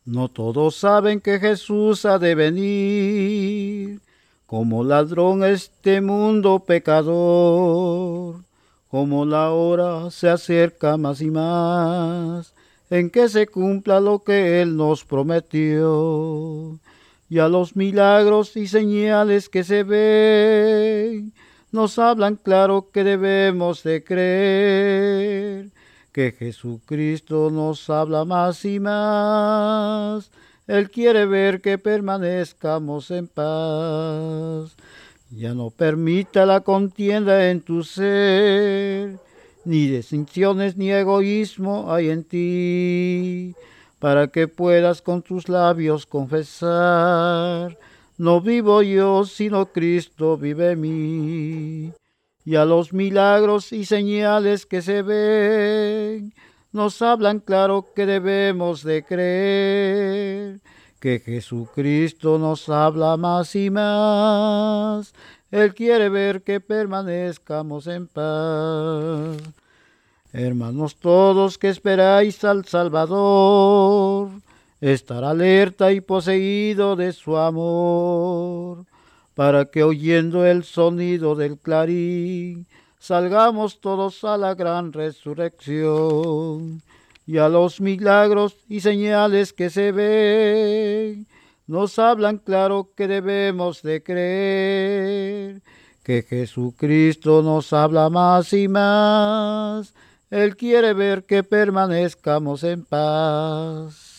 No todos saben que Jesús ha de venir, como ladrón a este mundo pecador, como la hora se acerca más y más, en que se cumpla lo que Él nos prometió. Y a los milagros y señales que se ven, nos hablan claro que debemos de creer que Jesucristo nos habla más y más. Él quiere ver que permanezcamos en paz. Ya no permita la contienda en tu ser, ni distinciones ni egoísmo hay en ti, para que puedas con tus labios confesar, no vivo yo, sino Cristo vive en mí. Y a los milagros y señales que se ven, nos hablan claro que debemos de creer, que Jesucristo nos habla más y más. Él quiere ver que permanezcamos en paz. Hermanos todos que esperáis al Salvador, estar alerta y poseído de su amor, para que oyendo el sonido del clarín, salgamos todos a la gran resurrección. Y a los milagros y señales que se ven, nos hablan claro que debemos de creer, que Jesucristo nos habla más y más. Él quiere ver que permanezcamos en paz.